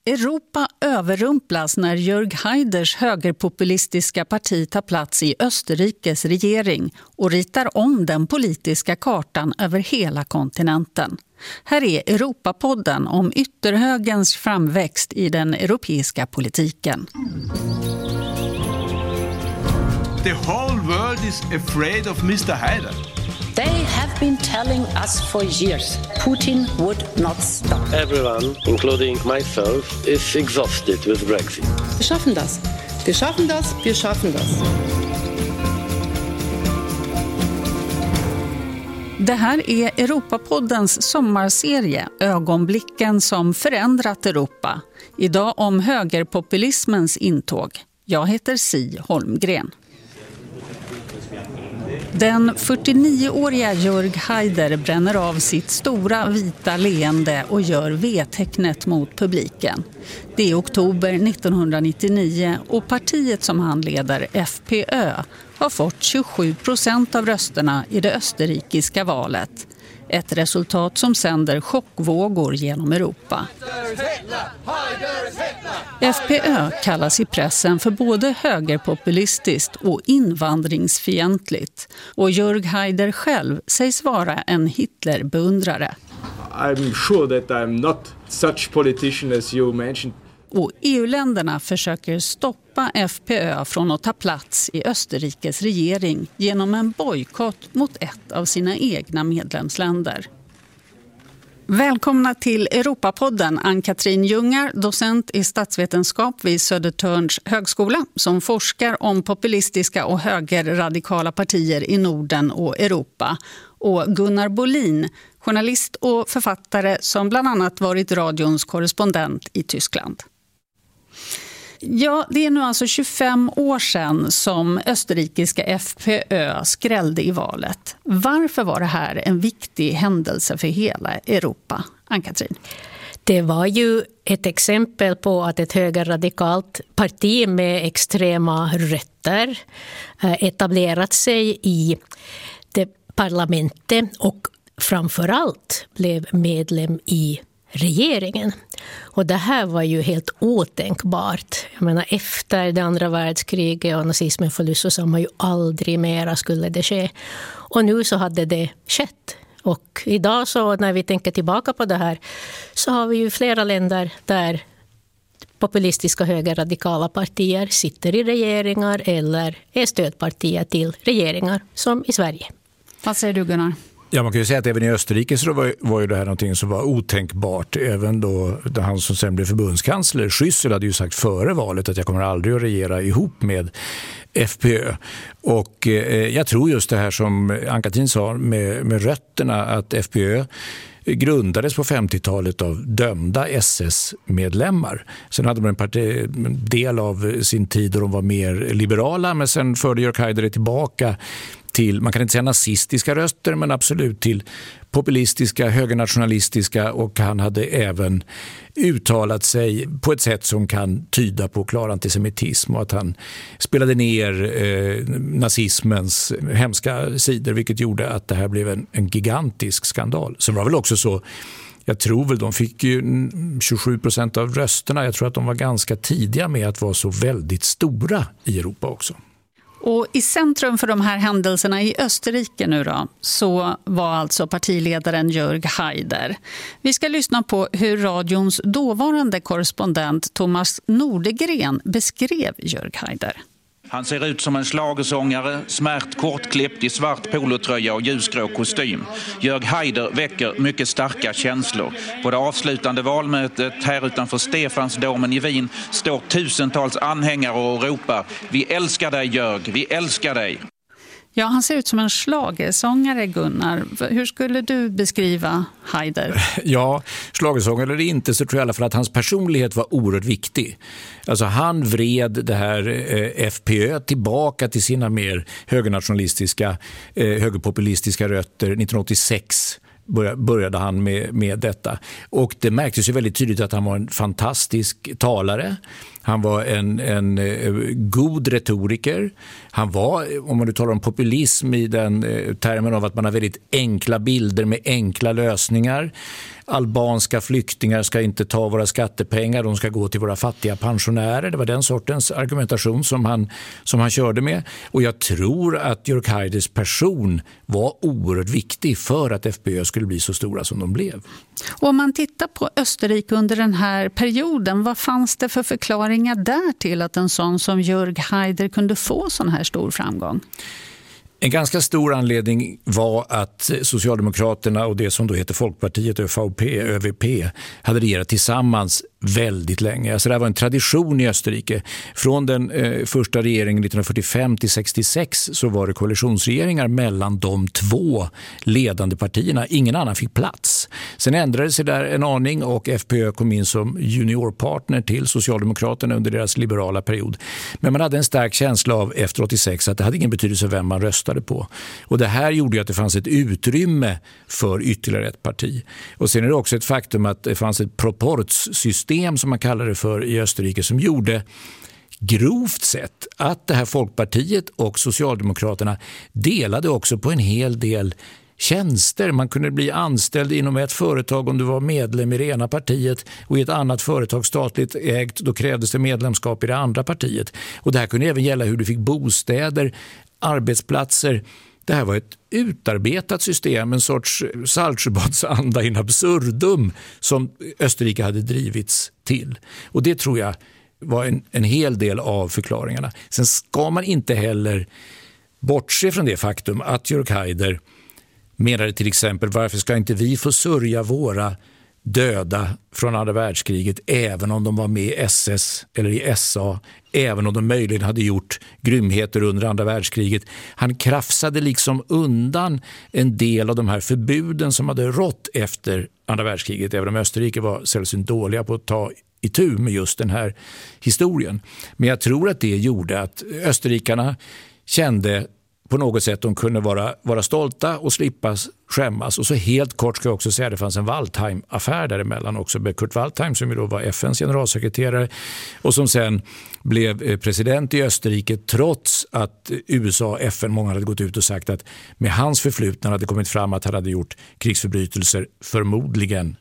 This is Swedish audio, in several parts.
Europa överrumplas när Jörg Haiders högerpopulistiska parti tar plats i Österrikes regering och ritar om den politiska kartan över hela kontinenten. Här är Europapodden om ytterhögerns framväxt i den europeiska politiken. The whole world is afraid of Mr. Haider. They have been telling us for years Putin would not stop. Everyone, including myself, is exhausted with Brexit. Wir schaffen das. Wir schaffen das. Wir schaffen das. Det här är Europapoddens sommarserie Ögonblicken som förändrat Europa. Idag om högerpopulismens intåg. Jag heter Si Holmgren. Den 49-åriga Jörg Haider bränner av sitt stora vita leende och gör V-tecknet mot publiken. Det är oktober 1999 och partiet som han leder, FPÖ, har fått 27% av rösterna i det österrikiska valet. Ett resultat som sänder chockvågor genom Europa. FPÖ kallas i pressen för både högerpopulistiskt och invandringsfientligt. Och Jörg Haider själv sägs vara en Hitlerbeundrare. I'm sure that I'm not such politician as you mentioned. Och EU-länderna försöker stoppa FPÖ från att ta plats i Österrikes regering genom en bojkott mot ett av sina egna medlemsländer. Välkomna till Europapodden, Ann-Katrin Jungar, docent i statsvetenskap vid Södertörns högskola som forskar om populistiska och högerradikala partier i Norden och Europa. Och Gunnar Bolin, journalist och författare som bland annat varit radions korrespondent i Tyskland. Ja, det är nu alltså 25 år sedan som österrikiska FPÖ skrällde i valet. Varför var det här en viktig händelse för hela Europa? Ann-Katrin. Det var ju ett exempel på att ett högerradikalt parti med extrema rötter etablerat sig i det parlamentet och framförallt blev medlem i regeringen. Och det här var ju helt otänkbart. Jag menar, efter det andra världskriget och nazismen förlust så sa man ju aldrig mera skulle det ske. Och nu så hade det skett. Och idag så när vi tänker tillbaka på det här så har vi ju flera länder där populistiska högerradikala partier sitter i regeringar eller är stödpartier till regeringar som i Sverige. Vad säger du, Gunnar? Ja, man kan ju säga att även i Österrike så var ju det här någonting som var otänkbart. Även då han som sen blev förbundskansler, Schüssel, hade ju sagt före valet att jag kommer aldrig att regera ihop med FPÖ. Och jag tror just det här som Ann-Katrin sa med rötterna, att FPÖ grundades på 50-talet av dömda SS-medlemmar. Sen hade man en del av sin tid då de var mer liberala, men sen förde Jörg Haider tillbaka till, man kan inte säga nazistiska röster, men absolut till populistiska, högernationalistiska, och han hade även uttalat sig på ett sätt som kan tyda på klar antisemitism och att han spelade ner nazismens hemska sidor, vilket gjorde att det här blev en gigantisk skandal. Så var väl också så, jag tror väl de fick ju 27% av rösterna, jag tror att de var ganska tidiga med att vara så väldigt stora i Europa också. Och i centrum för de här händelserna i Österrike nu då, så var alltså partiledaren Jörg Haider. Vi ska lyssna på hur radions dåvarande korrespondent Thomas Nordegren beskrev Jörg Haider. Han ser ut som en schlagersångare, smärt kortklippt i svart polotröja och ljusgrå kostym. Jörg Haider väcker mycket starka känslor. På det avslutande valmötet här utanför Stefansdomen i Wien står tusentals anhängare och ropar: "Vi älskar dig, Jörg, vi älskar dig." Ja, han ser ut som en schlagersångare, Gunnar. Hur skulle du beskriva Haider? Ja, schlagersångare eller inte, så tror jag i alla fall att hans personlighet var oerhört viktig. Alltså han vred det här FPÖ tillbaka till sina mer högernationalistiska, högerpopulistiska rötter. 1986 började han med detta. Och det märktes ju väldigt tydligt att han var en fantastisk talare. Han var en god retoriker. Han var, om man nu talar om populism i den termen av att man har väldigt enkla bilder med enkla lösningar. Albanska flyktingar ska inte ta våra skattepengar, de ska gå till våra fattiga pensionärer. Det var den sortens argumentation som han körde med. Och jag tror att Jörg Haiders person var oerhört viktig för att FPÖ skulle bli så stora som de blev. Och om man tittar på Österrike under den här perioden, vad fanns det för förklaringar där till att en sån som Jörg Haider kunde få sån här stor framgång? En ganska stor anledning var att Socialdemokraterna och det som då heter Folkpartiet, ÖVP, hade regerat tillsammans väldigt länge. Alltså det var en tradition i Österrike. Från den första regeringen 1945 till 66 så var det koalitionsregeringar mellan de två ledande partierna. Ingen annan fick plats. Sen ändrade sig där en aning och FPÖ kom in som juniorpartner till Socialdemokraterna under deras liberala period. Men man hade en stark känsla av efter 86 att det hade ingen betydelse vem man röstade på. Och det här gjorde ju att det fanns ett utrymme för ytterligare ett parti. Och sen är det också ett faktum att det fanns ett proportssystem som man kallar det för i Österrike som gjorde grovt sett att det här Folkpartiet och Socialdemokraterna delade också på en hel del tjänster. Man kunde bli anställd inom ett företag om du var medlem i det ena partiet och i ett annat företag statligt ägt, då krävdes det medlemskap i det andra partiet. Och det här kunde även gälla hur du fick bostäder, arbetsplatser. Det här var ett utarbetat system, en sorts Saltsjöbadsanda in absurdum som Österrike hade drivits till. Och det tror jag var en hel del av förklaringarna. Sen ska man inte heller bortse från det faktum att Jörg Haider menade till exempel varför ska inte vi få sörja våra döda från andra världskriget även om de var med i SS eller i SA, även om de möjligen hade gjort grymheter under andra världskriget. Han krafsade liksom undan en del av de här förbuden som hade rått efter andra världskriget, även om Österrike var sällsynt dåliga på att ta itu med just den här historien. Men jag tror att det gjorde att österrikarna kände på något sätt de kunde vara stolta och slippa skämmas. Och så helt kort ska jag också säga att det fanns en Waldheim-affär däremellan också med Kurt Waldheim som ju då var FNs generalsekreterare och som sen blev president i Österrike trots att USA och FN många hade gått ut och sagt att med hans förflutna hade kommit fram att han hade gjort krigsförbrytelser förmodligen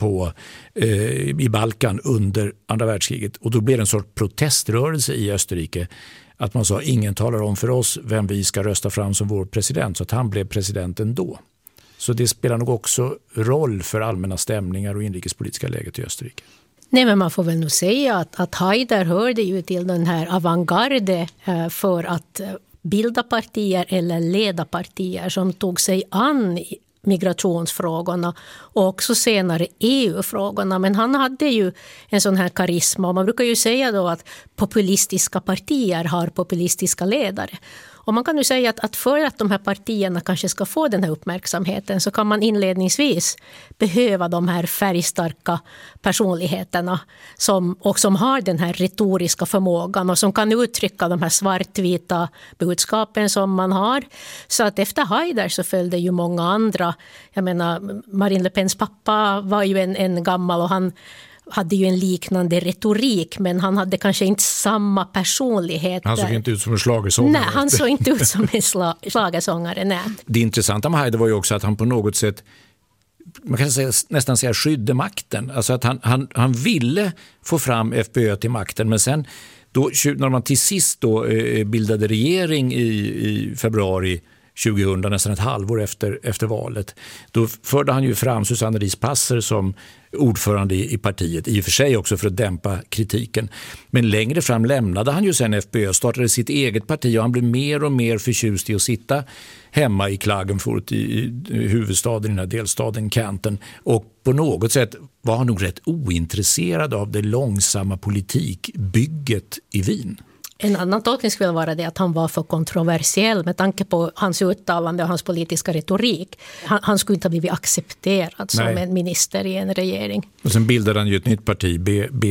i Balkan under andra världskriget. Och då blev det en sorts proteströrelse i Österrike att man sa ingen talar om för oss vem vi ska rösta fram som vår president, så att han blev president ändå. Så det spelar nog också roll för allmänna stämningar och inrikespolitiska läget i Österrike. Nej, men man får väl nog säga att Haider hörde ju till den här avantgarde för att bilda partier eller leda partier som tog sig an migrationsfrågorna och också senare EU-frågorna. Men han hade ju en sån här karisma och man brukar ju säga då att populistiska partier har populistiska ledare. Och man kan ju säga att för att de här partierna kanske ska få den här uppmärksamheten så kan man inledningsvis behöva de här färgstarka personligheterna som har den här retoriska förmågan och som kan uttrycka de här svartvita budskapen som man har. Så att efter Haider så följde ju många andra. Jag menar, Marine Le Pens pappa var ju en gammal och han hade ju en liknande retorik, men han hade kanske inte samma personlighet. Han såg inte ut som en schlagersångare. Nej, han såg inte ut som en schlagersångare, nej. Det intressanta med Haider var ju också att han på något sätt, man kan nästan säga skydde makten. Alltså att han ville få fram FPÖ till makten, men sen då, när man till sist då bildade regering i februari 2000, nästan ett halvår efter valet, då förde han ju fram Susanne Ries Passer som ordförande i partiet, i och för sig också för att dämpa kritiken. Men längre fram lämnade han ju sen FPÖ, startade sitt eget parti och han blev mer och mer förtjust i att sitta hemma i Klagenfurt i huvudstaden i den här delstaden Kärnten. Och på något sätt var han nog rätt ointresserad av det långsamma politikbygget i Wien. En annan tolkning skulle vara det att han var för kontroversiell med tanke på hans uttalande och hans politiska retorik. Han skulle inte ha blivit accepterad som en minister i en regering. Och sen bildade han ju ett nytt parti,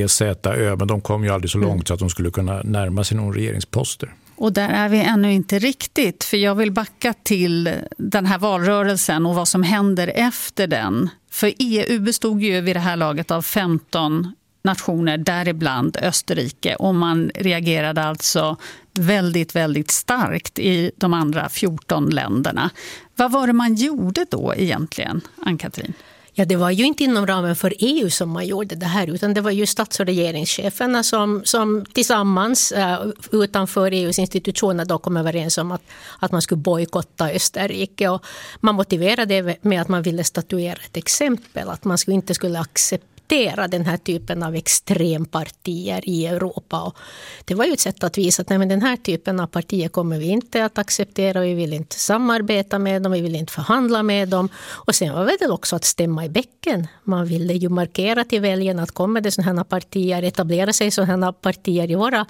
BZÖ, men de kom ju aldrig så långt så att de skulle kunna närma sig någon regeringsposter. Och där är vi ännu inte riktigt, för jag vill backa till den här valrörelsen och vad som händer efter den. För EU bestod ju vid det här laget av nationer, däribland Österrike. Och man reagerade alltså väldigt, väldigt starkt i de andra 14 länderna. Vad var det man gjorde då egentligen, Ann-Katrin? Ja, det var ju inte inom ramen för EU som man gjorde det här, utan det var ju stats- och regeringscheferna som tillsammans utanför EUs institutioner då kom överens om att man skulle bojkotta Österrike. Och man motiverade det med att man ville statuera ett exempel, att man inte skulle acceptera den här typen av extrempartier i Europa. Och det var ju ett sätt att visa att den här typen av partier kommer vi inte att acceptera, vi vill inte samarbeta med dem, vi vill inte förhandla med dem. Och sen var det också att stämma i bäcken. Man ville ju markera till väljarna att kommer det sådana här partier, etablera sig sådana här partier i våra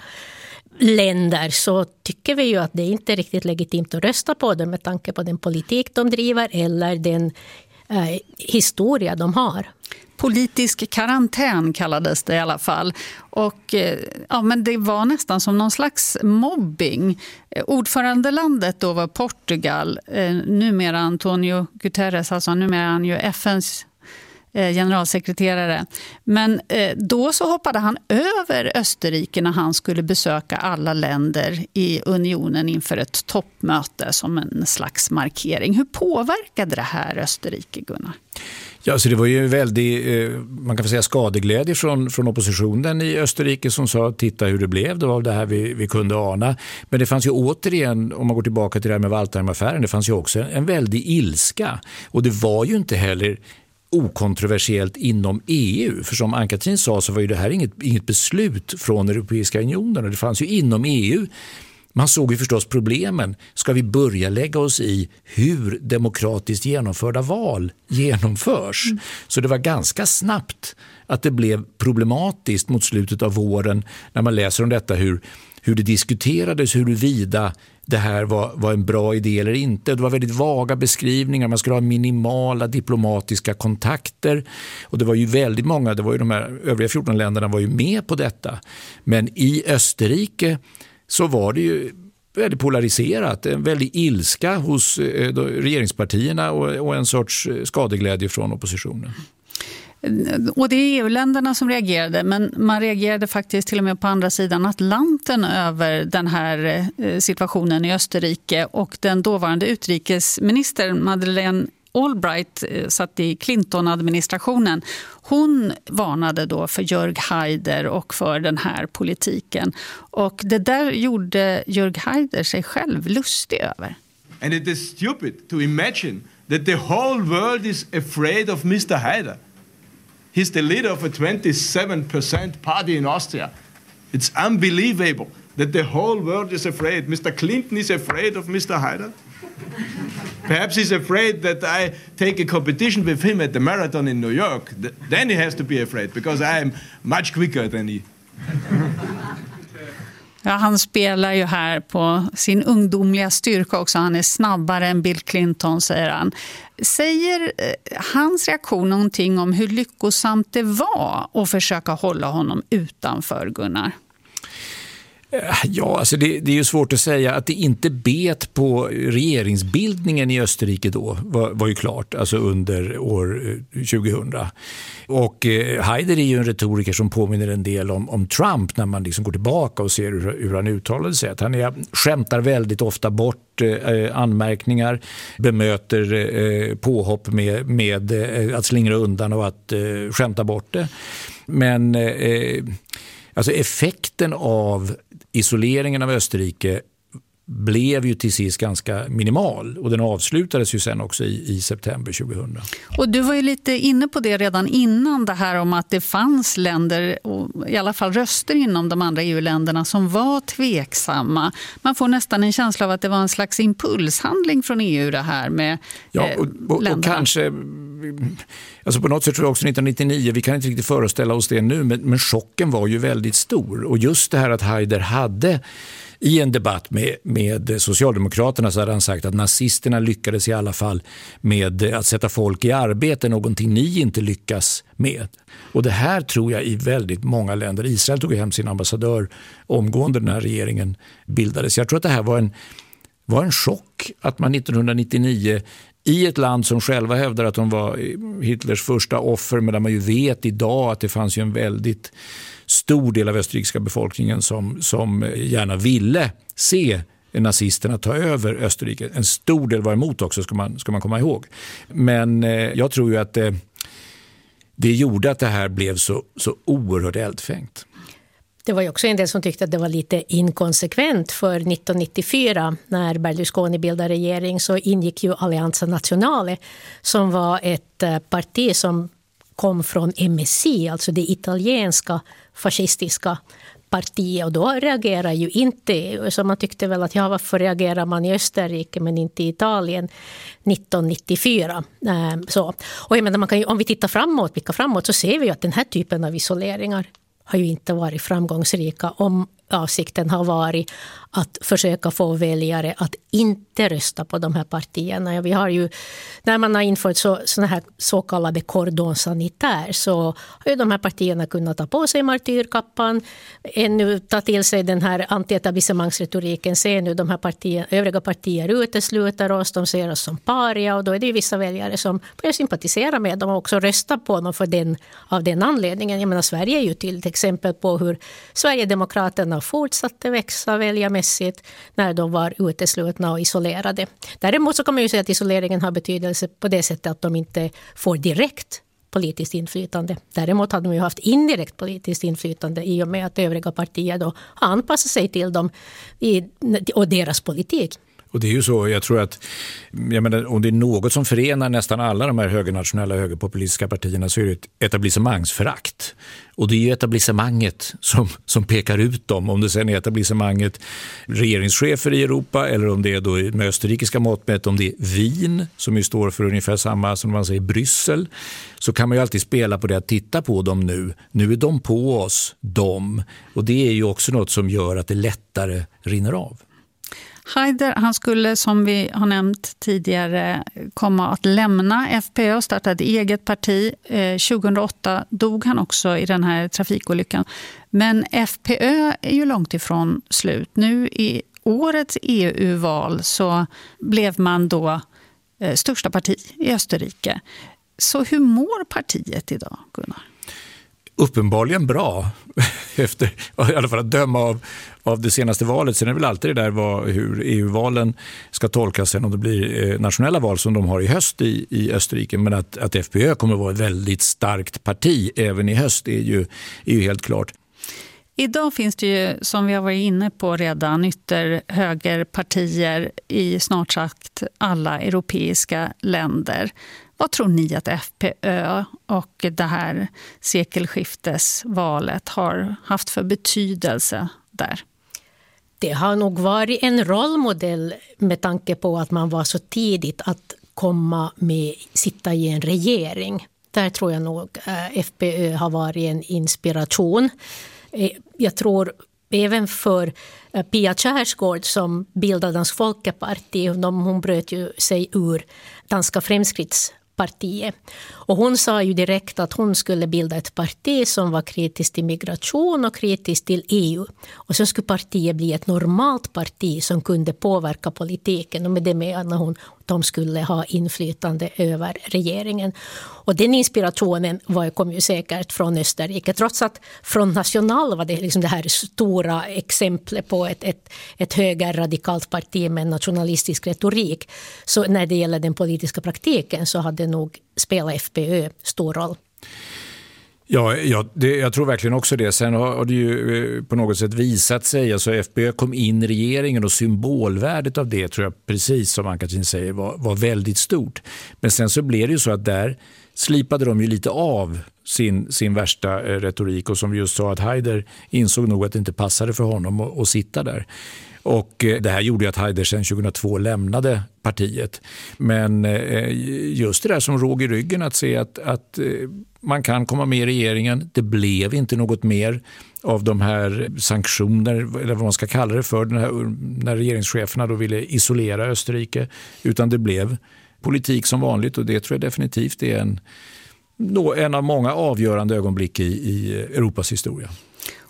länder, så tycker vi ju att det inte är riktigt legitimt att rösta på dem med tanke på den politik de driver eller den historia de har. Politisk karantän kallades det i alla fall. Och men det var nästan som någon slags mobbing. Ordförandelandet då var Portugal, numera Antonio Guterres, alltså numera han ju FNs generalsekreterare. Men då så hoppade han över Österrike när han skulle besöka alla länder i unionen inför ett toppmöte som en slags markering. Hur påverkade det här Österrike, Gunnar? Ja, så det var ju en väldig, man kan säga skadeglädje från oppositionen i Österrike som sa titta hur det blev, det var det här vi kunde ana. Men det fanns ju återigen, om man går tillbaka till det här med Waldheim-affären, det fanns ju också en väldig ilska. Och det var ju inte heller okontroversiellt inom EU. För som Ann-Katrin sa så var ju det här inget beslut från Europeiska unionen. Och det fanns ju inom EU. Man såg ju förstås problemen. Ska vi börja lägga oss i hur demokratiskt genomförda val genomförs? Så det var ganska snabbt att det blev problematiskt mot slutet av våren när man läser om detta hur det diskuterades huruvida det här var en bra idé eller inte. Det var väldigt vaga beskrivningar. Man skulle ha minimala diplomatiska kontakter. Och det var ju väldigt många, det var ju de här övriga 14 länderna var ju med på detta. Men i Österrike så var det ju väldigt polariserat. En väldigt ilska hos regeringspartierna och en sorts skadeglädje från oppositionen. Och det är EU-länderna som reagerade, men man reagerade faktiskt till och med på andra sidan Atlanten över den här situationen i Österrike, och den dåvarande utrikesministern Madeleine Albright satt i Clinton-administrationen. Hon varnade då för Jörg Haider och för den här politiken. Och det där gjorde Jörg Haider sig själv lustig över. And it is stupid to imagine that the whole world is afraid of Mr. Haider. He's the leader of a 27% party in Austria. It's unbelievable that the whole world is afraid. Mr. Clinton is afraid of Mr. Haider. Perhaps he's afraid that I take a competition with him at the marathon in New York. Then he has to be afraid because I am much quicker than he. Ja, han spelar ju här på sin ungdomliga styrka också. Han är snabbare än Bill Clinton, säger han. Säger hans reaktion någonting om hur lyckosamt det var att försöka hålla honom utanför, Gunnar? Ja, alltså det är ju svårt att säga. Att det inte bet på regeringsbildningen i Österrike då var ju klart, alltså under år 2000. Och Haider är ju en retoriker som påminner en del om Trump när man liksom går tillbaka och ser hur han uttalade sig. Att han skämtar väldigt ofta bort anmärkningar, bemöter påhopp med att slingra undan och att skämta bort det. Men alltså effekten av isoleringen av Österrike blev ju till sist ganska minimal, och den avslutades ju sen också i september 2000. Och du var ju lite inne på det redan innan, det här om att det fanns länder, och i alla fall röster inom de andra EU-länderna som var tveksamma. Man får nästan en känsla av att det var en slags impulshandling från EU det här med och kanske, alltså på något sätt tror jag också 1999, vi kan inte riktigt föreställa oss det nu, men chocken var ju väldigt stor. Och just det här att Haider hade i en debatt med Socialdemokraterna så hade han sagt att nazisterna lyckades i alla fall med att sätta folk i arbete, någonting ni inte lyckas med. Och det här tror jag i väldigt många länder. Israel tog hem sin ambassadör omgående när regeringen bildades. Jag tror att det här var en chock att man 1999 i ett land som själva hävdar att de var Hitlers första offer, men där man ju vet idag att det fanns ju en väldigt stor del av österrikiska befolkningen som gärna ville se nazisterna ta över Österrike. En stor del var emot också, ska man komma ihåg. Men jag tror ju att det gjorde att det här blev så oerhört eldfängt. Det var ju också en del som tyckte att det var lite inkonsekvent, för 1994 när Berlusconi bildade regering så ingick ju Alleanza Nazionale som var ett parti som kom från MSI, alltså det italienska fascistiska partiet, och då reagerar ju inte, så man tyckte väl att varför reagerar man i Österrike men inte i Italien 1994. Så. Och jag menar, man kan ju, om vi blickar framåt så ser vi ju att den här typen av isoleringar har ju inte varit framgångsrika om avsikten har varit att försöka få väljare att inte rösta på de här partierna. Vi har ju, när man har infört såna här så kallade cordon sanitaire, så har ju de här partierna kunnat ta på sig martyrkappan, ännu ta till sig den här anti-etablissemangsretoriken, se nu de här övriga partier utesluter oss, de ser oss som paria, och då är det ju vissa väljare som börjar sympatisera med dem och också rösta på dem av den anledningen. Jag menar, Sverige är ju till ett exempel på hur Sverigedemokraterna fortsatte växa väljarmässigt när de var uteslutna och isolerade. Däremot så kan man ju säga att isoleringen har betydelse på det sättet att de inte får direkt politiskt inflytande. Däremot hade de ju haft indirekt politiskt inflytande i och med att övriga partier då har anpassat sig till dem och deras politik. Och det är ju så, jag tror att om det är något som förenar nästan alla de här högernationella och högerpopulistiska partierna, så är det ett etablissemangsförakt. Och det är ju etablissemanget som pekar ut dem. Om det sen är etablissemanget regeringschefer i Europa, eller om det är då med österrikiska mått mätt, om det är Wien som ju står för ungefär samma som man säger Bryssel, så kan man ju alltid spela på det att titta på dem nu. Nu är de på oss, och det är ju också något som gör att det lättare rinner av. Haider, han skulle, som vi har nämnt tidigare, komma att lämna FPÖ och starta ett eget parti. 2008 dog han också i den här trafikolyckan. Men FPÖ är ju långt ifrån slut. Nu i årets EU-val så blev man då största parti i Österrike. Så hur mår partiet idag, Gunnar? Uppenbarligen bra, efter i alla fall att döma av det senaste valet. Sen är väl alltid det där hur EU-valen ska tolkas sen om det blir nationella val som de har i höst i Österrike. Men att FPÖ kommer att vara ett väldigt starkt parti även i höst är ju helt klart. Idag finns det ju, som vi har varit inne på redan, ytterhögerpartier i snart sagt alla europeiska länder. Vad tror ni att FPÖ och det här sekelskiftesvalet har haft för betydelse där? Det har nog varit en rollmodell med tanke på att man var så tidigt att sitta i en regering. Där tror jag nog FPÖ har varit en inspiration. Jag tror även för Pia Kjærsgaard som bildade Dansk Folkeparti, hon bröt ju sig ur Danska Fremskrittspartiet. Och hon sa ju direkt att hon skulle bilda ett parti som var kritiskt till migration och kritiskt till EU. Och så skulle partiet bli ett normalt parti som kunde påverka politiken. Och med det menar hon att de skulle ha inflytande över regeringen. Och den inspirationen kom ju säkert från Österrike. Trots att från National var det liksom det här stora exemplet på ett högerradikalt parti med nationalistisk retorik. Så när det gäller den politiska praktiken så hade nog spelat FPÖ stor roll. Ja, jag tror verkligen också det. Sen har det ju på något sätt visat sig, alltså FPÖ kom in i regeringen och symbolvärdet av det tror jag, precis som Ann-Katrin säger, var väldigt stort. Men sen så blev det ju så att där slipade de ju lite av sin värsta retorik, och som vi just sa att Haider insåg nog att det inte passade för honom att sitta där. Och det här gjorde att Haider sedan 2002 lämnade partiet. Men just det där som råg i ryggen att se att man kan komma med i regeringen. Det blev inte något mer av de här sanktioner, eller vad man ska kalla det för, när regeringscheferna då ville isolera Österrike. Utan det blev politik som vanligt, och det tror jag definitivt är en av många avgörande ögonblick i Europas historia.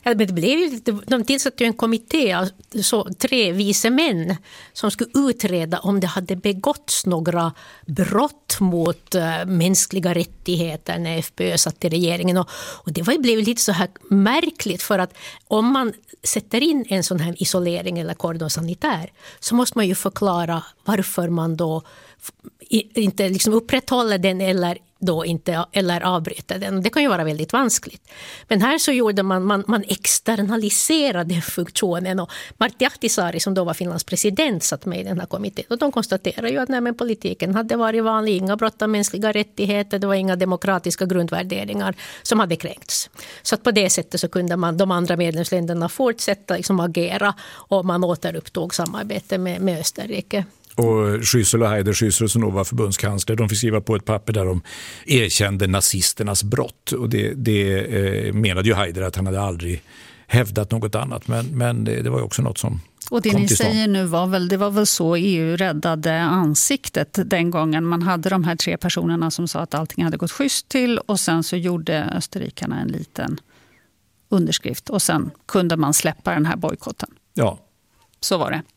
Ja, men det blev ju, de tillsatte ju en kommitté, alltså 3 vise män som skulle utreda om det hade begåtts några brott mot mänskliga rättigheter när FPÖ satt i regeringen. Och det blev lite så här märkligt, för att om man sätter in en sån här isolering eller cordon sanitär så måste man ju förklara varför man då inte liksom upprätthåller den eller avbryter den. Det kan ju vara väldigt vanskligt. Men här så gjorde man externaliserade funktionen, och Martti Ahtisaari som då var Finlands president satt med i den här kommittén, och de konstaterade ju att politiken hade varit vanlig, inga brott av mänskliga rättigheter, det var inga demokratiska grundvärderingar som hade kränkts. Så att på det sättet så kunde de andra medlemsländerna fortsätta liksom agera, och man återupptog samarbete med Österrike. Och Schüssel och Haider, Schüssel som då var förbundskansler, de fick skriva på ett papper där de erkände nazisternas brott. Och det menade ju Haider att han hade aldrig hävdat något annat. Men det var ju också något som och det ni säger nu det var väl så EU räddade ansiktet den gången. Man hade de här 3 personerna som sa att allting hade gått schysst till, och sen så gjorde österrikarna en liten underskrift. Och sen kunde man släppa den här bojkotten. Ja. Så var det.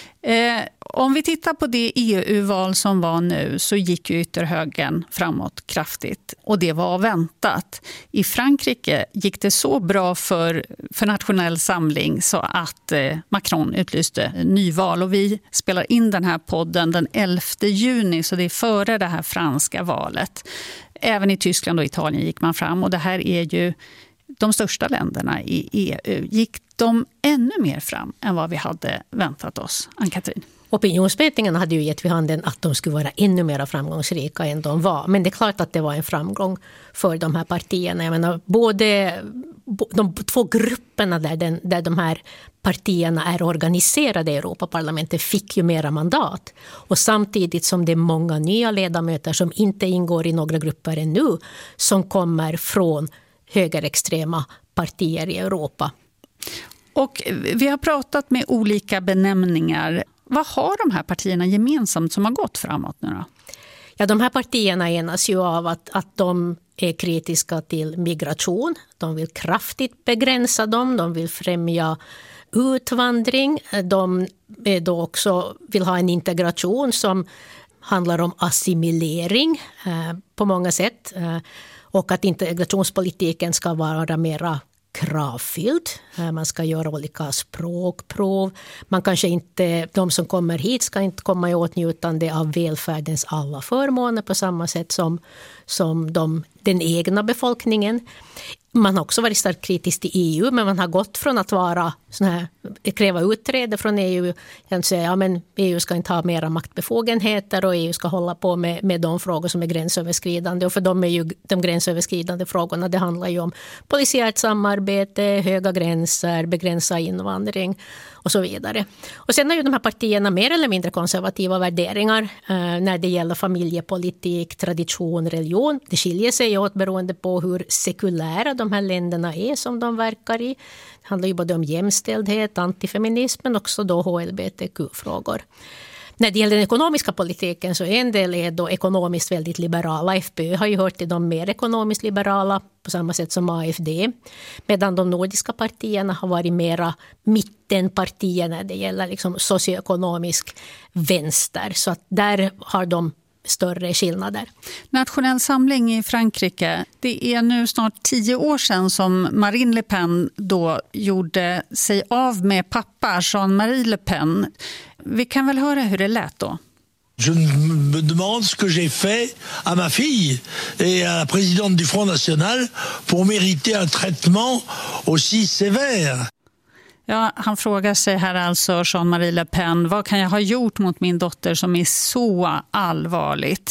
Om vi tittar på det EU-val som var nu, så gick ju ytterhögern framåt kraftigt, och det var väntat. I Frankrike gick det så bra för nationell samling så att Macron utlyste nyval, och vi spelar in den här podden den 11 juni, så det är före det här franska valet. Även i Tyskland och Italien gick man fram, och det här är ju de största länderna i EU. Gick de ännu mer fram än vad vi hade väntat oss, Ann-Katrin? Opinionsmätningarna hade ju gett vid handen att de skulle vara ännu mer framgångsrika än de var. Men det är klart att det var en framgång för de här partierna. Jag menar, både de 2 grupperna där de här partierna är organiserade i Europaparlamentet fick ju mera mandat. Och samtidigt som det är många nya ledamöter som inte ingår i några grupper ännu, som kommer från högerextrema partier i Europa. Och vi har pratat med olika benämningar. Vad har de här partierna gemensamt som har gått framåt nu då? Ja, de här partierna enas ju av att de är kritiska till migration. De vill kraftigt begränsa dem. De vill främja utvandring. De då också vill ha en integration som handlar om assimilering på många sätt. Och att integrationspolitiken ska vara mera kravfylld. Man ska göra olika språkprov. Man kanske inte, de som kommer hit ska inte komma i åtnjutande av välfärdens alla förmåner på samma sätt som den egna befolkningen. Man har också varit starkt kritisk till EU, men man har gått från att vara kräva utträde från EU och säga men EU ska inte ha mera maktbefogenheter och EU ska hålla på med de frågor som är gränsöverskridande. Och för dem är ju de gränsöverskridande frågorna, det handlar ju om polisiärt samarbete, höga gränser, begränsa invandring och så vidare. Och sen har ju de här partierna mer eller mindre konservativa värderingar när det gäller familjepolitik, tradition, religion. Det skiljer sig åt beroende på hur sekulära de här länderna är som de verkar i. Det handlar ju både om jämställdhet, antifeminism men också då HLBTQ-frågor. När det gäller den ekonomiska politiken så en del är då ekonomiskt väldigt liberala. FPÖ har ju hört till de mer ekonomiskt liberala på samma sätt som AFD. Medan de nordiska partierna har varit mera mittenpartier när det gäller liksom socioekonomisk vänster. Så att där har de större skillnader. Nationell samling i Frankrike, det är nu snart 10 år sedan som Marine Le Pen då gjorde sig av med pappa Jean-Marie Le Pen. Vi kan väl höra hur det lät då. Je me demande ce que j'ai fait à ma fille et à la présidente du Front National pour mériter un traitement aussi sévère. Ja, han frågar sig här alltså, Jean-Marie Le Pen, vad kan jag ha gjort mot min dotter som är så allvarligt?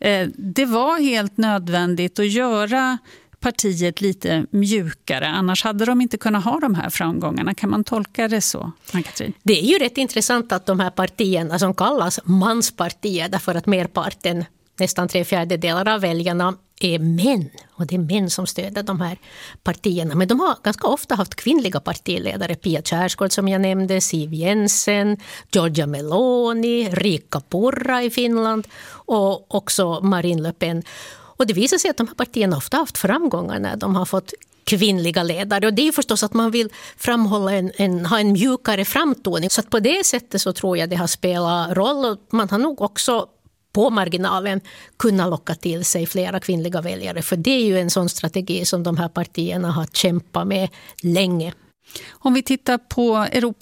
Det var helt nödvändigt att göra partiet lite mjukare, annars hade de inte kunnat ha de här framgångarna. Kan man tolka det så, Ann-Katrin? Det är ju rätt intressant att de här partierna som kallas manspartier, därför att merparten, nästan 3/4 av väljarna är män. Och det är män som stöder de här partierna. Men de har ganska ofta haft kvinnliga partiledare. Pia Kjaersgaard som jag nämnde, Siv Jensen, Giorgia Meloni, Riikka Purra i Finland och också Marine Le Pen. Och det visar sig att de här partierna ofta har haft framgångar när de har fått kvinnliga ledare. Och det är ju förstås att man vill framhålla ha en mjukare framtoning. Så att på det sättet så tror jag det har spelat roll. Och man har nog också på marginalen kunna locka till sig flera kvinnliga väljare. För det är ju en sån strategi som de här partierna har kämpat med länge. Om vi tittar på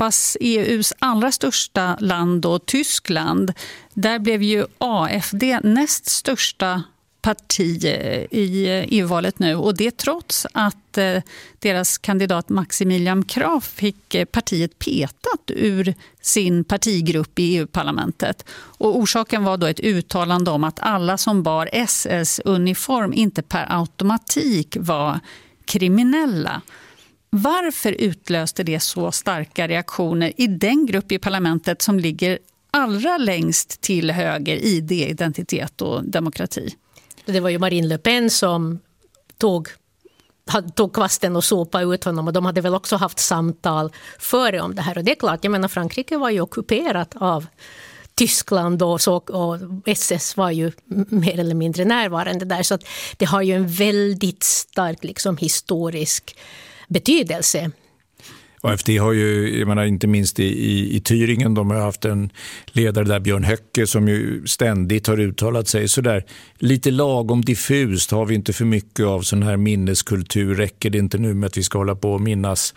EUs allra största land då, Tyskland, där blev ju AfD näst största parti i EU-valet nu, och det trots att deras kandidat Maximilian Krah fick partiet petat ur sin partigrupp i EU-parlamentet. Och orsaken var då ett uttalande om att alla som bar SS-uniform inte per automatik var kriminella. Varför utlöste det så starka reaktioner i den grupp i parlamentet som ligger allra längst till höger i identitet och demokrati? Det var ju Marine Le Pen som tog kvasten och sopa ut honom, och de hade väl också haft samtal före om det här. Och det är klart, jag menar Frankrike var ju ockuperat av Tyskland och SS var ju mer eller mindre närvarande där, så att det har ju en väldigt stark liksom historisk betydelse. AfD har ju, jag menar, inte minst i Thüringen, de har haft en ledare där, Björn Höcke, som ju ständigt har uttalat sig sådär lite lagom diffust. Har vi inte för mycket av sån här minneskultur? Räcker det inte nu med att vi ska hålla på och minnas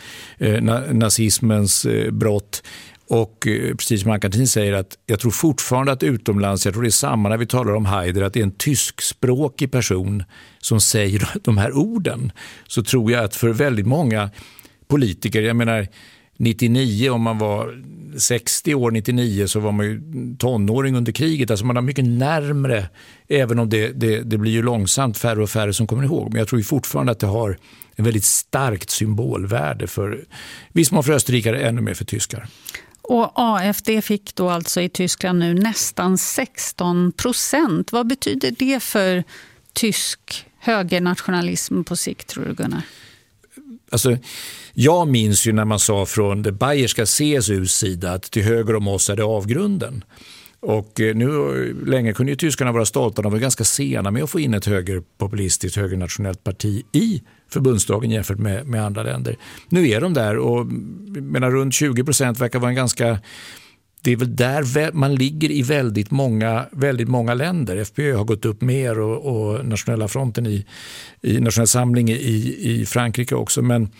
nazismens brott? Och precis som Ann-Katrin säger, att jag tror fortfarande att utomlands, jag tror det är samma när vi talar om Haider, att det är en tyskspråkig person som säger de här orden. Så tror jag att för väldigt många politiker, jag menar 99, om man var 60 år 99 så var man ju tonåring under kriget. Alltså man har mycket närmare, även om det blir ju långsamt färre och färre som kommer ihåg. Men jag tror ju fortfarande att det har en väldigt starkt symbolvärde för viss mån för österrikare, ännu mer för tyskar. Och AfD fick då alltså i Tyskland nu nästan 16%. Vad betyder det för tysk högernationalism på sikt, tror du, Gunnar? Alltså, jag minns ju när man sa från det bayerska CSUs sida att till höger om oss är det avgrunden. Och nu länge kunde ju tyskarna vara stolta. De var ganska sena med att få in ett högerpopulistiskt, högernationellt parti i förbundsdagen jämfört med andra länder. Nu är de där, och menar, runt 20% verkar vara en ganska... Det är väl där man ligger i väldigt många länder. FPÖ har gått upp mer, och Nationella fronten i Nationell samling i Frankrike också. Men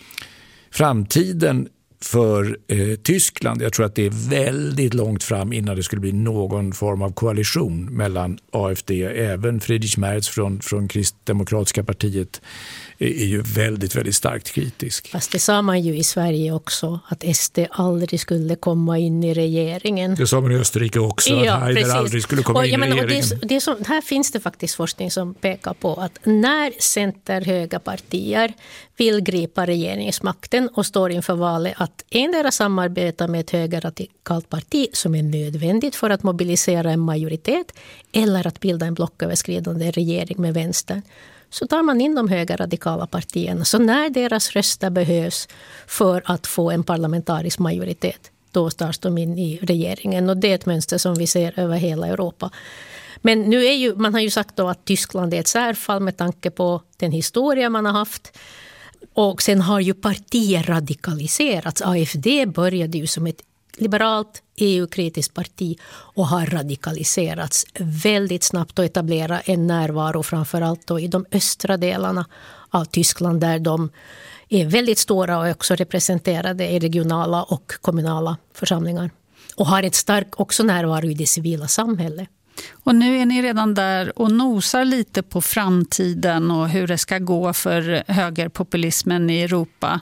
framtiden för Tyskland, jag tror att det är väldigt långt fram innan det skulle bli någon form av koalition mellan AfD. Även Friedrich Merz från Kristdemokratiska partiet är ju väldigt, väldigt starkt kritisk. Fast det sa man ju i Sverige också, att SD aldrig skulle komma in i regeringen. Det sa man i Österrike också, att Haider aldrig skulle komma in i regeringen. Här finns det faktiskt forskning som pekar på att när centerhöga partier vill gripa regeringsmakten och står inför valet att endera samarbeta med ett högerradikalt parti som är nödvändigt för att mobilisera en majoritet, eller att bilda en blocköverskridande regering med vänster, så tar man in de högerradikala partierna. Så när deras röster behövs för att få en parlamentarisk majoritet, då startas de in i regeringen. Och det är ett mönster som vi ser över hela Europa. Men nu man har ju sagt då att Tyskland är ett särfall med tanke på den historia man har haft. Och sen har ju partier radikaliserats. AfD började ju som ett liberalt EU-kritiskt parti och har radikaliserats väldigt snabbt och etablerat en närvaro framförallt då i de östra delarna av Tyskland, där de är väldigt stora och också representerade i regionala och kommunala församlingar. Och har ett stark också närvaro i det civila samhället. Och nu är ni redan där och nosar lite på framtiden och hur det ska gå för högerpopulismen i Europa.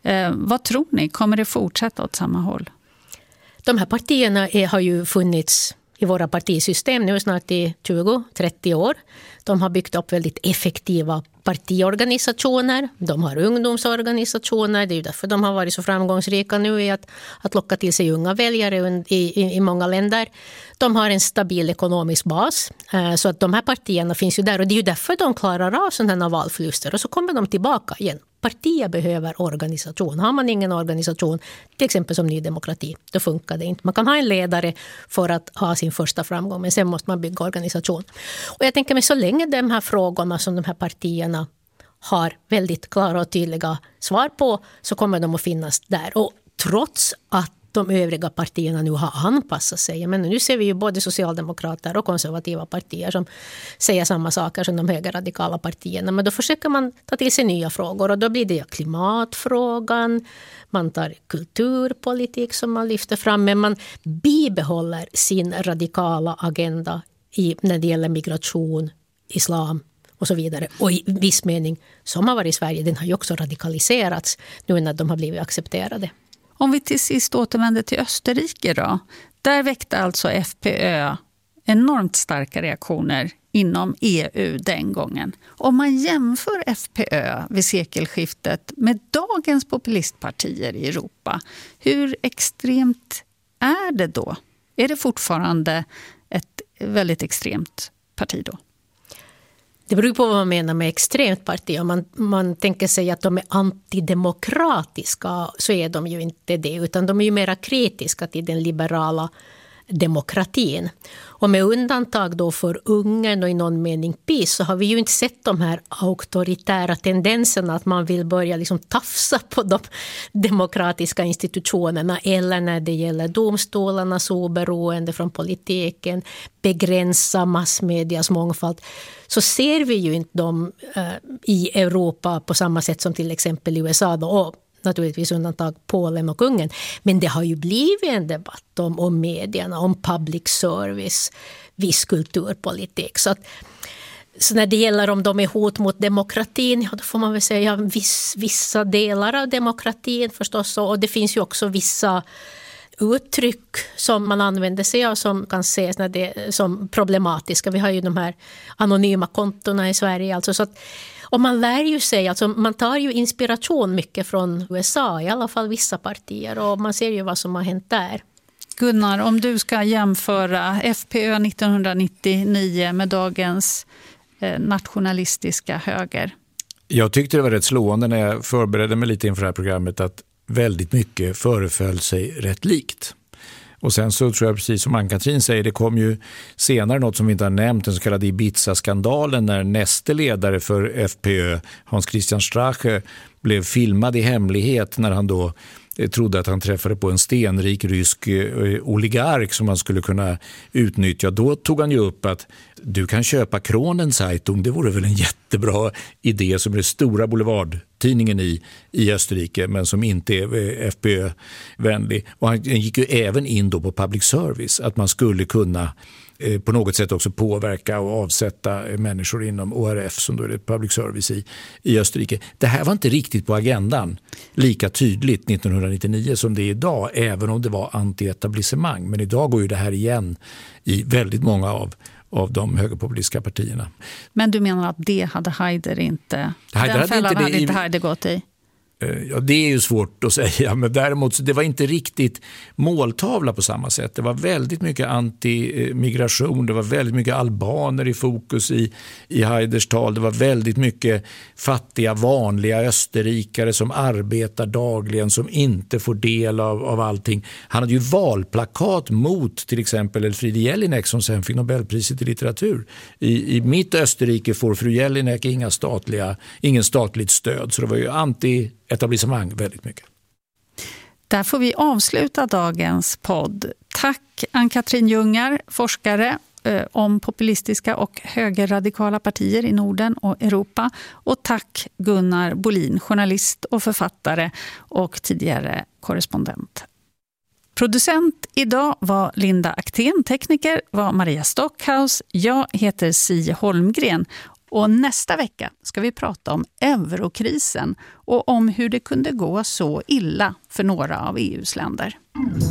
Vad tror ni? Kommer det fortsätta åt samma håll? De här partierna har ju funnits i våra partisystem nu snart i 20-30 år. De har byggt upp väldigt effektiva partiorganisationer. De har ungdomsorganisationer. Det är ju därför de har varit så framgångsrika nu i att locka till sig unga väljare i många länder. De har en stabil ekonomisk bas. Så att de här partierna finns ju där. Och det är ju därför de klarar av sådana här valförluster. Och så kommer de tillbaka igen. Partier behöver organisation. Har man ingen organisation, till exempel som Ny demokrati, då funkar det inte. Man kan ha en ledare för att ha sin första framgång, men sen måste man bygga organisation. Och jag tänker mig, så länge de här frågorna som de här partierna har väldigt klara och tydliga svar på, så kommer de att finnas där. Och trots att de övriga partierna nu har anpassat sig. Men nu ser vi ju både socialdemokrater och konservativa partier som säger samma saker som de högerradikala partierna. Men då försöker man ta till sig nya frågor och då blir det klimatfrågan. Man tar kulturpolitik som man lyfter fram, men man bibehåller sin radikala agenda när det gäller migration, islam och så vidare. Och i viss mening, som har varit i Sverige, den har ju också radikaliserats nu när de har blivit accepterade. Om vi till sist återvänder till Österrike då. Där väckte alltså FPÖ enormt starka reaktioner inom EU den gången. Om man jämför FPÖ vid sekelskiftet med dagens populistpartier i Europa, hur extremt är det då? Är det fortfarande ett väldigt extremt parti då? Det beror på vad man menar med extremt parti. Om man tänker sig att de är antidemokratiska, så är de ju inte det. Utan de är ju mera kritiska till den liberala demokratin. Och med undantag då för Ungern och i någon mening PiS, så har vi ju inte sett de här auktoritära tendenserna att man vill börja liksom tafsa på de demokratiska institutionerna, eller när det gäller domstolarnas oberoende från politiken, begränsa massmedias mångfald. Så ser vi ju inte dem i Europa på samma sätt som till exempel i USA då, och naturligtvis undantag Polen och Ungern. Men det har ju blivit en debatt om medierna, om public service, viss kulturpolitik. Så när det gäller om de är hot mot demokratin, ja, då får man väl säga vissa delar av demokratin förstås. Och det finns ju också vissa uttryck som man använder sig av som kan ses som problematiska. Vi har ju de här anonyma kontona i Sverige. Alltså, så att, och man lär ju sig, alltså man tar ju inspiration mycket från USA, i alla fall vissa partier, och man ser ju vad som har hänt där. Gunnar, om du ska jämföra FPÖ 1999 med dagens nationalistiska höger. Jag tyckte det var rätt slående när jag förberedde mig lite inför det här programmet att väldigt mycket föreföll sig rätt likt. Och sen så tror jag precis som Ann-Katrin säger, det kom ju senare något som vi inte har nämnt, den så kallade Ibiza-skandalen, när näste ledare för FPÖ, Hans Christian Strache, blev filmad i hemlighet när han då trodde att han träffade på en stenrik rysk oligark som man skulle kunna utnyttja. Då tog han ju upp att du kan köpa Kronenzeitung, det vore väl en jättebra idé, som är den stora boulevardtidningen i Österrike, men som inte är FPÖ-vänlig. Och han gick ju även in då på public service, att man skulle kunna på något sätt också påverka och avsätta människor inom ORF, som då är det public service i Österrike. Det här var inte riktigt på agendan lika tydligt 1999 som det är idag, även om det var anti-etablissemang. Men idag går ju det här igen i väldigt många av de högerpopulistiska partierna. Men du menar att det hade Haider inte? Den fällan hade inte Haider gått i? Ja, det är ju svårt att säga, men däremot det var inte riktigt måltavla på samma sätt. Det var väldigt mycket anti-migration, det var väldigt mycket albaner i fokus i Haiders tal. Det var väldigt mycket fattiga, vanliga österrikare som arbetar dagligen, som inte får del av allting. Han hade ju valplakat mot till exempel Elfriede Jelinek, som sen fick Nobelpriset i litteratur. I mitt Österrike får fru Jelinek ingen statligt stöd, så det var ju anti-etablissemang väldigt mycket. Där får vi avsluta dagens podd. Tack Ann-Katrin Jungar, forskare om populistiska och högerradikala partier i Norden och Europa. Och tack Gunnar Bolin, journalist och författare och tidigare korrespondent. Producent idag var Linda Aktén, tekniker var Maria Stockhaus. Jag heter Si Holmgren. Och nästa vecka ska vi prata om eurokrisen och om hur det kunde gå så illa för några av EUs länder.